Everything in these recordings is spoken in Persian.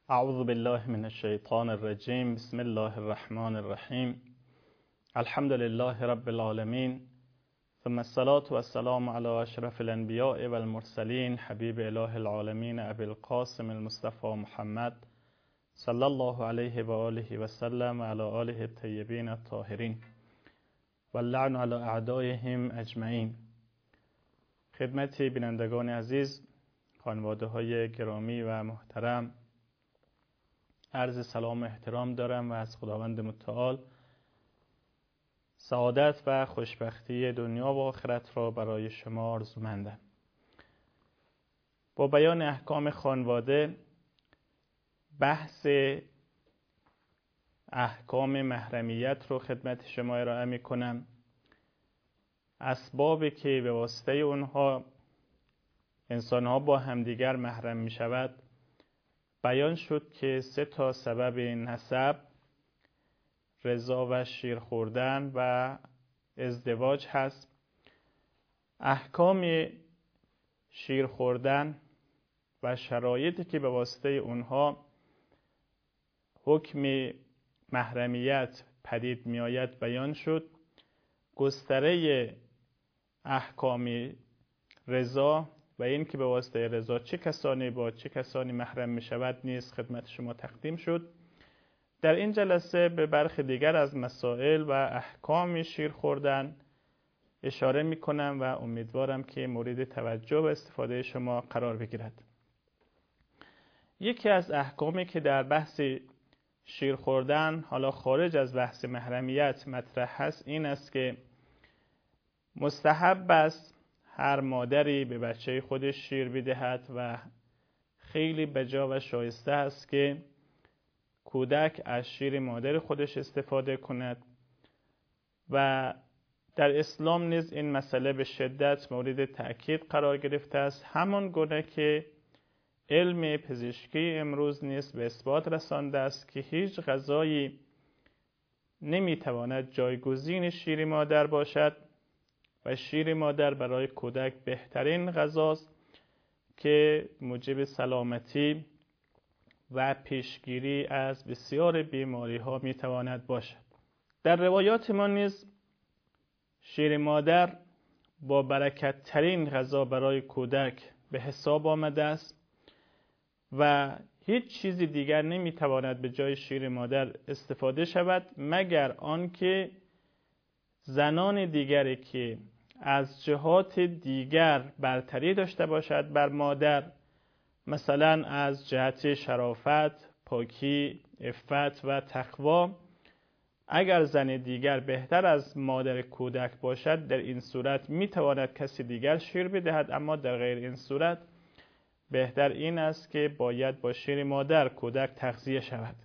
اعوذ بالله من الشیطان الرجیم. بسم الله الرحمن الرحیم. الحمد لله رب العالمین، ثم الصلاة والسلام على اشرف الانبیاء والمرسلین، حبیب اله العالمین ابی القاسم المصطفى محمد صلی الله علیه و آله و سلم و علی آله الطیبین الطاهرین و اللعن علی اعدائهم اجمعین. خدمت بینندگان عزیز، خانواده های گرامی و محترم، عرض سلام و احترام دارم و از خداوند متعال سعادت و خوشبختی دنیا و آخرت را برای شما آرزومندم. با بیان احکام خانواده، بحث احکام محرمیت رو خدمت شما ارائه می کنم. اسبابی که به واسطه اونها انسانها با همدیگر محرم می شود. بیان شد که 3 سبب نسب، رضا و شیر خوردن و ازدواج هست. احکام شیر خوردن و شرایطی که به واسطه اونها حکم محرمیت پدید می آید بیان شد. گستره احکام رضا و این که به واسطه رضا چه کسانی با چه کسانی محرم می شود نیز خدمت شما تقدیم شد. در این جلسه به برخی دیگر از مسائل و احکام شیر خوردن اشاره می کنم و امیدوارم که مورد توجه و استفاده شما قرار بگیرد. یکی از احکامی که در بحث شیر خوردن حالا خارج از بحث محرمیت مطرح هست این است که مستحب است هر مادری به بچه خودش شیر بدهد و خیلی بجا و شایسته است که کودک از شیر مادر خودش استفاده کند و در اسلام نیز این مسئله به شدت مورد تأکید قرار گرفته است. همان گونه که علم پزشکی امروز نیز به اثبات رسانده است که هیچ غذایی نمیتواند جایگزین شیر مادر باشد و شیر مادر برای کودک بهترین غذاست که موجب سلامتی و پیشگیری از بسیار بیماری ها میتواند باشد. در روایات ما نیز شیر مادر با برکت ترین غذا برای کودک به حساب آمده است و هیچ چیز دیگر نمیتواند به جای شیر مادر استفاده شود مگر آنکه زنان دیگری که از جهات دیگر برتری داشته باشد بر مادر، مثلا از جهت شرافت، پاکی، عفت و تقوا، اگر زن دیگر بهتر از مادر کودک باشد در این صورت میتواند کسی دیگر شیر بدهد، اما در غیر این صورت بهتر این است که باید با شیر مادر کودک تغذیه شود.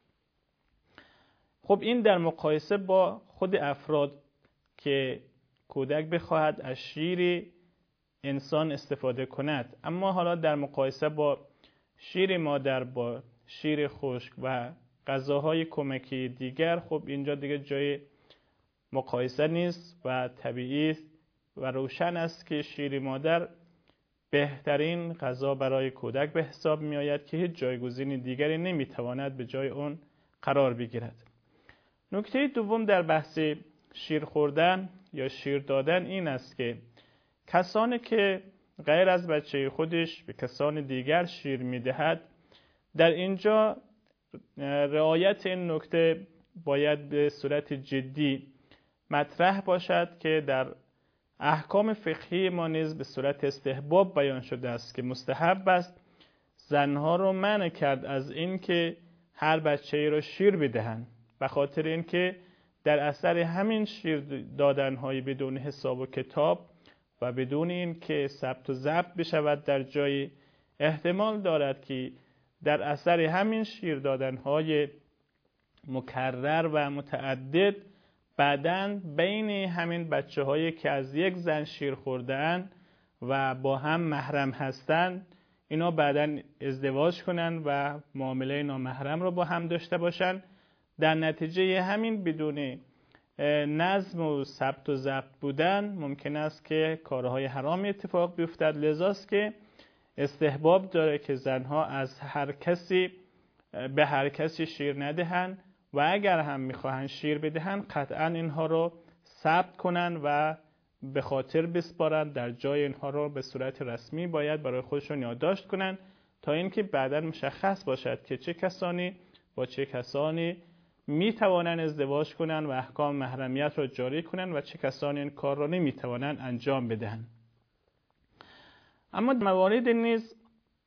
خب این در مقایسه با خود افراد که کودک بخواهد از شیر انسان استفاده کند، اما حالا در مقایسه با شیر مادر با شیر خشک و غذاهای کمکی دیگر، خب اینجا دیگه جای مقایسه نیست و طبیعی و روشن است که شیر مادر بهترین غذا برای کودک به حساب می آید که هیچ جایگزین دیگری نمی تواند به جای اون قرار بگیرد. نکته دوم در بحث شیر خوردن یا شیر دادن این است که کسانی که غیر از بچه خودش به کسان دیگر شیر میدهد، در اینجا رعایت این نکته باید به صورت جدی مطرح باشد که در احکام فقهی ما نیز به صورت استحباب بیان شده است که مستحب است زنها رو منع کرد از این که هر بچه‌ای را شیر بدهند، به خاطر اینکه در اثر همین شیر دادن‌های بدون حساب و کتاب و بدون این که ثبت و ضبط بشود در جای، احتمال دارد که در اثر همین شیر دادن‌های مکرر و متعدد بعداً بین همین بچه‌هایی که از یک زن شیر خورده‌اند و با هم محرم هستند اینا بعداً ازدواج کنند و معامله نامحرم رو با هم داشته باشند. در نتیجه همین بدون نظم و ثبت و ضبط بودن ممکن است که کارهای حرام اتفاق بیفتد. لذاست که استحباب داره که زنها از هر کسی به هر کسی شیر ندهند و اگر هم میخواهند شیر بدهند قطعا اینها رو ثبت کنند و به خاطر بسپارند. در جای اینها رو به صورت رسمی باید برای خودشون یادداشت کنند تا اینکه بعداً مشخص باشد که چه کسانی با چه کسانی میتوانند ازدواج کنند و احکام محرمیت را جاری کنند و چه کسانی این کار را نمیتوانند انجام بدهند. اما موارد نیز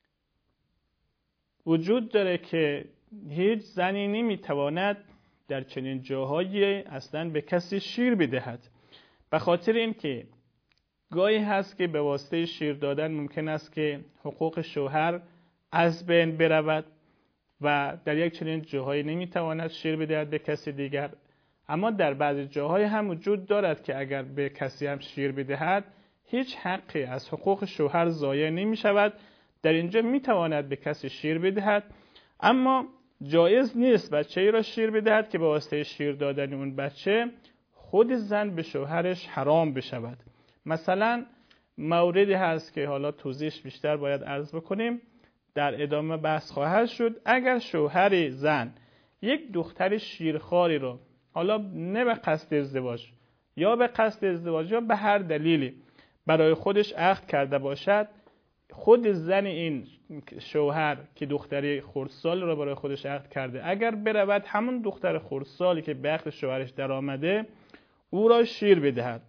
وجود داره که هیچ زنی نمیتواند در چنین جاهایی اصلا به کسی شیر بدهد، به خاطر اینکه گاهی هست که به واسطه شیر دادن ممکن است که حقوق شوهر از بین برود و در یک چنین جاهایی نمیتواند شیر بدهد به کسی دیگر. اما در بعضی جاهای هم وجود دارد که اگر به کسی هم شیر بدهد هیچ حقی از حقوق شوهر ضایع نمی شود. در اینجا میتواند به کسی شیر بدهد، اما جایز نیست بچه‌ای را شیر بدهد که به واسطه شیر دادن اون بچه خود زن به شوهرش حرام بشود. مثلا موردی هست که حالا توضیحش بیشتر باید عرض بکنیم، در ادامه بحث خواهد شد. اگر شوهر زن یک دختر شیرخواری رو حالا نه به قصد ازدواج یا به قصد ازدواج یا به هر دلیلی برای خودش عقد کرده باشد، خود زن این شوهر که دختری خردسال رو برای خودش عقد کرده اگر برود همون دختر خردسالی که به عقد شوهرش در آمده او را شیر بدهد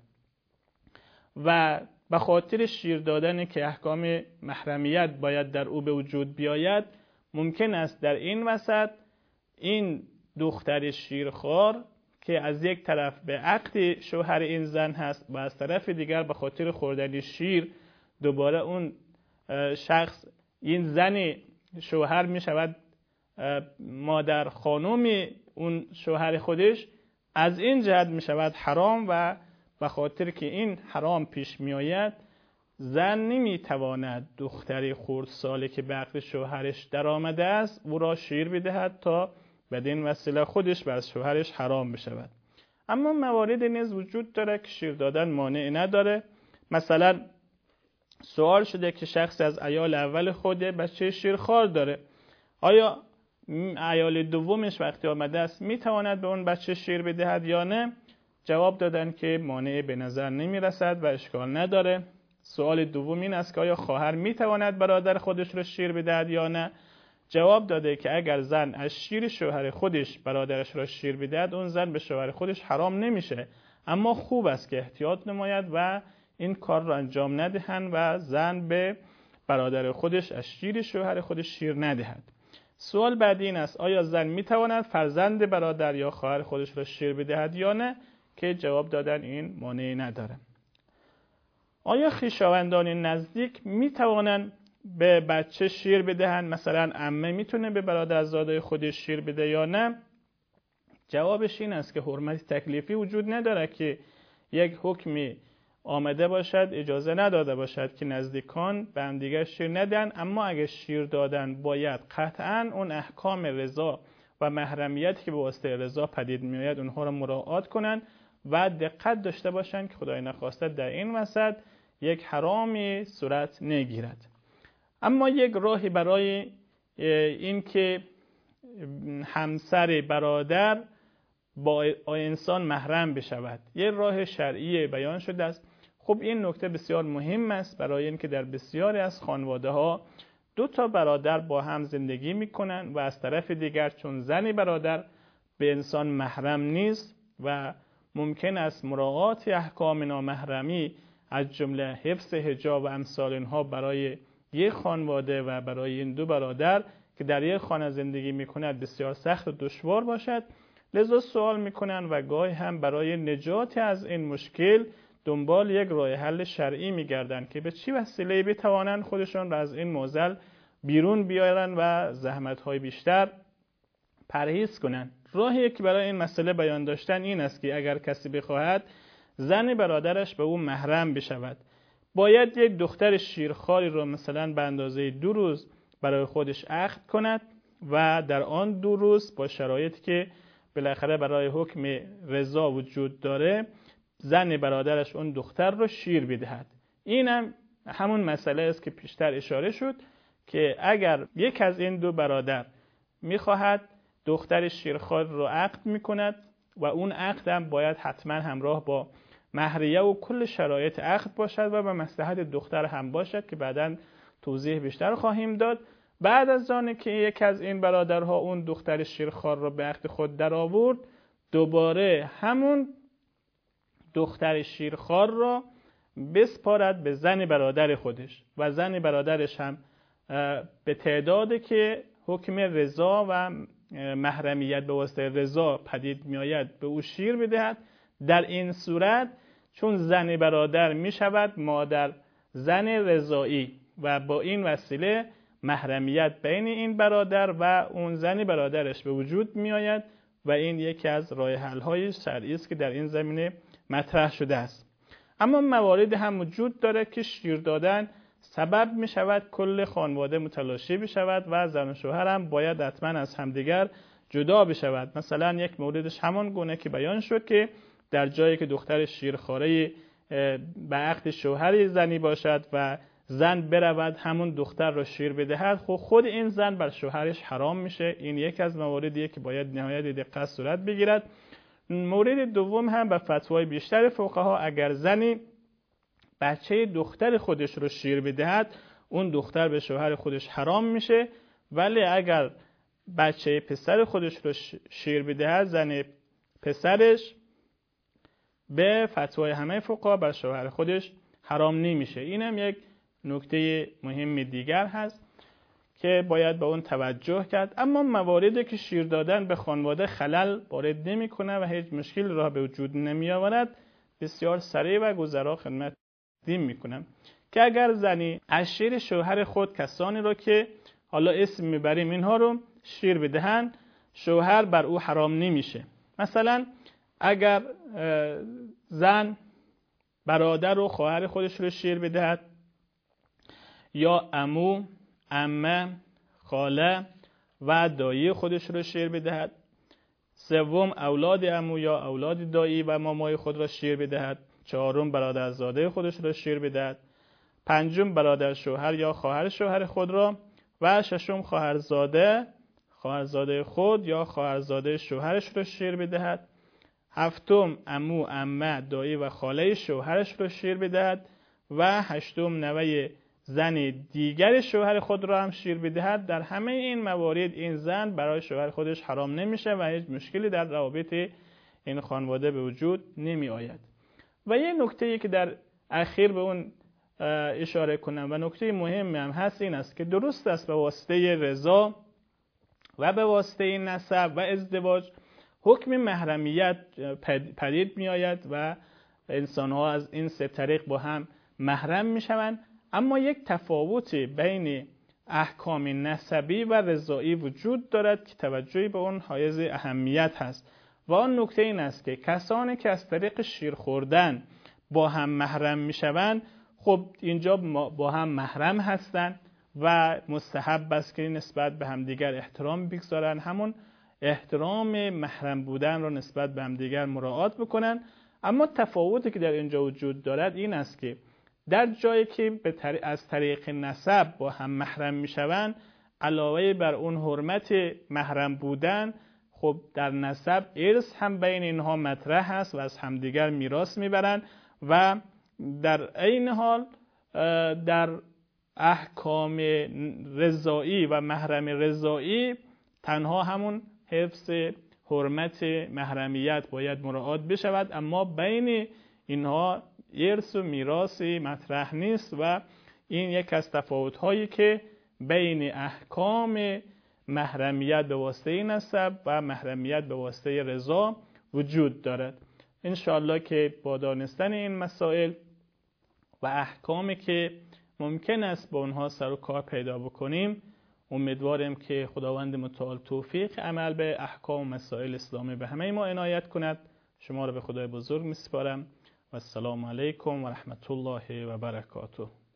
و به خاطر شیر دادن که احکام محرمیت باید در او به وجود بیاید، ممکن است در این وسط این دختر شیرخوار که از یک طرف به عقد شوهر این زن هست و از طرف دیگر به خاطر خوردن شیر دوباره اون شخص این زن شوهر می شود مادر خانم اون شوهر خودش، از این جهت می شود حرام و به خاطر که این حرام پیش می آید زن نمی تواند دختری خردسالی که به عقد شوهرش در آمده است او را شیر بدهد تا بدین وسیله خودش بر شوهرش حرام بشود. اما موارد نیز وجود داره که شیر دادن مانع نداره. مثلا سوال شده که شخص از عیال اول خود بچه شیرخوار داره، آیا عیال دومش وقتی آمده است میتواند به اون بچه شیر بدهد یا نه؟ جواب دادن که مانع به نظر نمی رسد و اشکال نداره. سوال دوم این است که آیا خواهر میتواند برادر خودش رو شیر بدهد یا نه؟ جواب داده که اگر زن از شیر شوهر خودش برادرش را شیر بدهد اون زن به شوهر خودش حرام نمیشه، اما خوب است که احتیاط نماید و این کار را انجام ندهند و زن به برادر خودش از شیر شوهر خودش شیر ندهد. سوال بعدی این است آیا زن میتواند فرزند برادر یا خواهر خودش را شیر بدهد یا نه؟ که جواب دادن این مانعی نداره. آیا خویشاوندان نزدیک میتوانند به بچه شیر بدهند؟ مثلا عمه میتونه به برادرزاده خودش شیر بده یا نه؟ جوابش این است که حرمت تکلیفی وجود نداره که یک حکمی آمده باشد اجازه نداده باشد که نزدیکان به هم دیگر شیر ندن، اما اگه شیر دادن باید قطعاً اون احکام رضا و محرمیتی که به واسطه رضا پدید میآید اونها رو مراعات کنن و دقت داشته باشن که خدای نخواسته در این وسط یک حرامی صورت نگیرد. اما یک راهی برای این که همسر برادر با انسان محرم بشود، یک راه شرعی بیان شده است. خب این نکته بسیار مهم است برای اینکه در بسیاری از خانواده ها دو تا برادر با هم زندگی میکنن و از طرف دیگر چون زن برادر به انسان محرم نیست و ممکن است مراعات احکام نامحرمی از جمله حفظ حجاب و امثال اینها برای یک خانواده و برای این دو برادر که در یک خانه زندگی میکنند بسیار سخت و دشوار باشد. لذا سوال میکنن و گاهی هم برای نجات از این مشکل دنبال یک راه حل شرعی میگردن که به چی وسیله بتوانند خودشان را از این معضل بیرون بیارن و زحمت‌های بیشتر پرهیز کنند. راهی که برای این مسئله بیان داشتن این است که اگر کسی بخواهد زن برادرش به او محرم بشود، باید یک دختر شیرخواری رو مثلا به اندازه 2 روز برای خودش عقد کند و در آن 2 روز با شرایطی که بالاخره برای حکم رضا وجود داره زن برادرش اون دختر رو شیر بدهد. این همون مسئله است که پیشتر اشاره شد که اگر یک از این دو برادر میخواهد دختر شیرخوار رو عقد میکند و اون عقد هم باید حتما همراه با مهریه و کل شرایط عقد باشد و به مصلحت دختر هم باشد که بعداً توضیح بیشتر خواهیم داد. بعد از آن که یک از این برادرها اون دختر شیرخوار رو به عقد خود در آورد، دوباره همون دختر شیرخوار را بسپارد به زن برادر خودش و زن برادرش هم به تعدادی که حکم رضا و محرمیت به واسطه رضا پدید می آید به او شیر بدهد. در این صورت چون زن برادر می شود مادر زن رضایی و با این وسیله محرمیت بین این برادر و اون زن برادرش به وجود می آید و این یکی از راه حل های شرعی است که در این زمینه مطرح شده است. اما موارد هم وجود داره که شیر دادن سبب می شود کل خانواده متلاشی بشود و زن و شوهر هم باید حتما از همدیگر جدا بشود. مثلا یک موردش همان گونه که بیان شد که در جایی که دختر شیرخواره به عقد شوهر زنی باشد و زن برود همون دختر را شیر بدهد، خود این زن بر شوهرش حرام میشه. این یک از مواردیه که باید نهایت دقت صورت بگیرد. مورد دوم هم به فتوای بیشتر فقها، اگر زنی بچه دختر خودش رو شیر بدهد اون دختر به شوهر خودش حرام میشه، ولی اگر بچه پسر خودش رو شیر بدهد زن پسرش به فتوای همه فقها بر شوهر خودش حرام نمیشه. این هم یک نکته مهم دیگر هست که باید به اون توجه کرد. اما مواردی که شیر دادن به خانواده خلل وارد نمیکنه و هیچ مشکل را به وجود نمی آورد، بسیار سریع و گذرا خدمت تقدیم میکنم که اگر زنی از شیر شوهر خود کسانی رو که حالا اسم میبریم اینها رو شیر بدهن، شوهر بر او حرام نمیشه. مثلا اگر زن برادر و خواهر خودش رو شیر بدهد، یا عمو، عمه، خاله و دایی خودش رو شیر بدهد، سوم اولاد عمو یا اولاد دایی و مامای خود را شیر بدهد، چهارم برادرزاده خودش را شیر بدهد، پنجم برادر شوهر یا خواهر شوهر خود را و ششم خواهرزاده خود یا خواهرزاده شوهرش را شیر بدهد، هفتم عمو، عمه، دایی و خاله شوهرش را شیر بدهد و هشتم نوه زن دیگر شوهر خود را هم شیر بدهد. در همه این موارد این زن برای شوهر خودش حرام نمیشه و هیچ مشکلی در روابط این خانواده به وجود نمی آید. و یه نکته‌ای که در اخیر به اون اشاره کنم و نکته مهمی هم هست این است که درست است به واسطه رضا و به واسطه نسب و ازدواج حکم محرمیت پدید می آید و انسان ها از این سه طریق با هم محرم می شوند. اما یک تفاوت بین احکام نسبی و رضایی وجود دارد که توجهی به اون حایز اهمیت هست و آن نکته این است که کسانی که از طریق شیر خوردن با هم محرم می شوند، خب اینجا با هم محرم هستند و مستحب است که نسبت به همدیگر احترام بگذارن، همون احترام محرم بودن را نسبت به همدیگر مراعات بکنن. اما تفاوتی که در اینجا وجود دارد این است که در جایی که از طریق نسب با هم محرم میشوند، علاوه بر اون حرمت محرم بودن، خب در نسب ارث هم بین اینها مطرح است و از همدیگر میراث میبرند و در عین حال در احکام رضایی و محرم رضایی تنها همون حفظ حرمت محرمیت باید مراعات بشود، اما بین اینها ارث و میراثی مطرح نیست و این یک از تفاوت‌هایی که بین احکام محرمیت به واسطه نسب و محرمیت به واسطه رضا وجود دارد. انشاءالله که با دانستن این مسائل و احکامی که ممکن است با اونها سر و کار پیدا بکنیم، امیدواریم که خداوند متعال توفیق عمل به احکام و مسائل اسلامی به همه ما عنایت کند. شما را به خدای بزرگ میسپارم و السلام علیکم و رحمت الله و برکاته.